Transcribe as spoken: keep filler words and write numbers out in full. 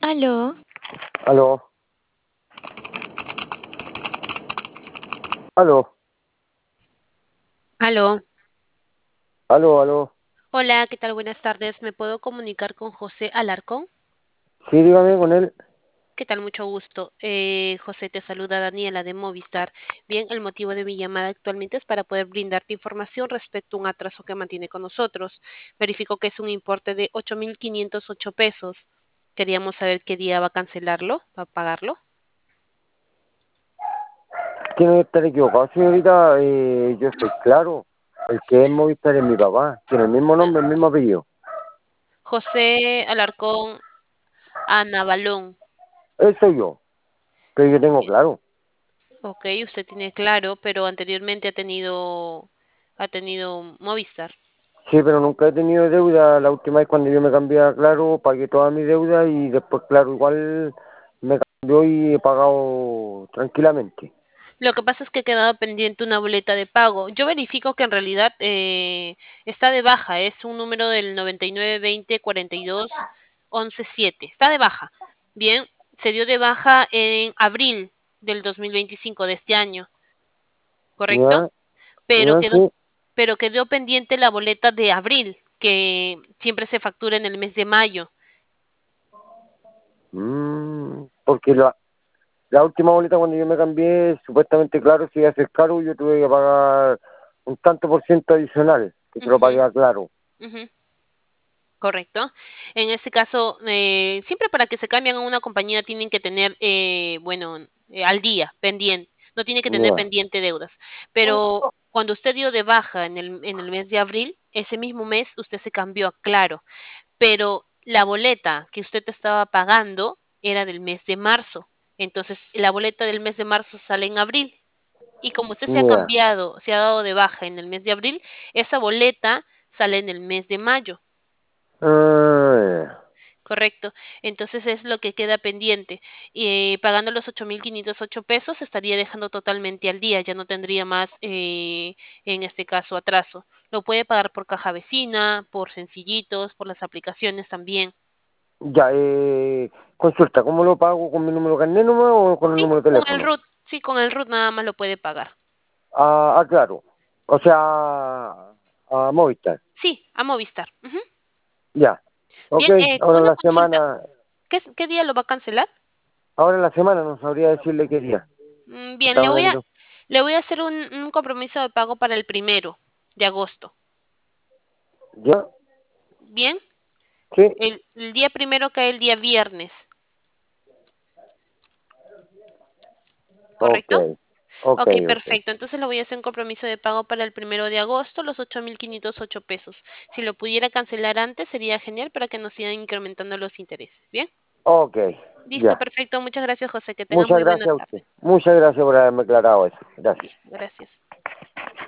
Aló, Aló, aló, aló. aló, aló. Hola, ¿qué tal? Buenas tardes. ¿Me puedo comunicar con José Alarcón? Sí, dígame con él. ¿Qué tal? Mucho gusto. Eh, José, te saluda Daniela de Movistar. Bien, el motivo de mi llamada actualmente es para poder brindarte información respecto a un atraso que mantiene con nosotros. Verifico que es un importe de ocho mil quinientos ocho pesos. Queríamos saber qué día va a cancelarlo, va a pagarlo. Tiene que estar equivocado, señorita. Eh, yo estoy claro. El que es Movistar es mi papá. Tiene el mismo nombre, el mismo apellido. José Alarcón Ana Balón. Él soy yo, pero yo tengo claro. Ok, usted tiene claro, pero anteriormente ha tenido, ha tenido Movistar. Sí, pero nunca he tenido deuda. La última vez cuando yo me cambié a Claro, pagué toda mi deuda y después Claro igual me cambió y he pagado tranquilamente. Lo que pasa es que quedaba pendiente una boleta de pago. Yo verifico que en realidad eh, está de baja, es un número del noventa y nueve veinte cuarenta y dos once siete. Está de baja. Bien, se dio de baja en abril del dos mil veinticinco de este año, ¿correcto? ¿Ya? Pero ¿Ya? quedó, Sí. pero quedó pendiente la boleta de abril, que siempre se factura en el mes de mayo. Mm, porque la, La última boleta cuando yo me cambié, supuestamente Claro se iba a hacer caro y yo tuve que pagar un tanto por ciento adicional, que se lo Ujú, pagué a Claro. ujú. Correcto. En este caso, eh, siempre para que se cambien a una compañía tienen que tener, eh, bueno, eh, al día, pendiente. No tiene que tener Ya, pendiente deudas. Pero cuando usted dio de baja en el, en el mes de abril, ese mismo mes usted se cambió a Claro. Pero la boleta que usted estaba pagando era del mes de marzo. Entonces, la boleta del mes de marzo sale en abril. Y como usted se ha ya. cambiado, se ha dado de baja en el mes de abril, esa boleta sale en el mes de mayo. Ah, Correcto. Entonces es lo que queda pendiente. Y eh, pagando los ocho mil quinientos ocho pesos estaría dejando totalmente al día, ya no tendría más, eh, en este caso, atraso. Lo puede pagar por caja vecina, por sencillitos, por las aplicaciones también. ya, eh, consulta, ¿cómo lo pago? ¿Con mi número de carnet nomás o con el Sí, número de con el teléfono? RUT, sí, con el RUT nada más lo puede pagar. Ah, ah, Claro. O sea, a Movistar. Sí, a Movistar. Ujú. Ya. Ok, Bien, eh, ahora en una la consulta. semana, ¿Qué, qué día lo va a cancelar? ahora en la semana no sabría decirle qué día. Mm, bien, le Estaba voy a, viendo. le voy a hacer un, un compromiso de pago para el primero de agosto. ¿Ya? Bien. Sí. El, el día primero cae el día viernes, Ok, ¿correcto? ok, Ok, ok. perfecto. Entonces le voy a hacer un compromiso de pago para el primero de agosto, los ocho mil quinientos ocho pesos. Si lo pudiera cancelar antes, sería genial para que nos sigan incrementando los intereses. ¿Bien? Ok, Listo, ya. perfecto. Muchas gracias, José. Que tenga Muchas muy buena gracias a usted. tarde. Muchas gracias por haberme aclarado eso. Gracias. Gracias.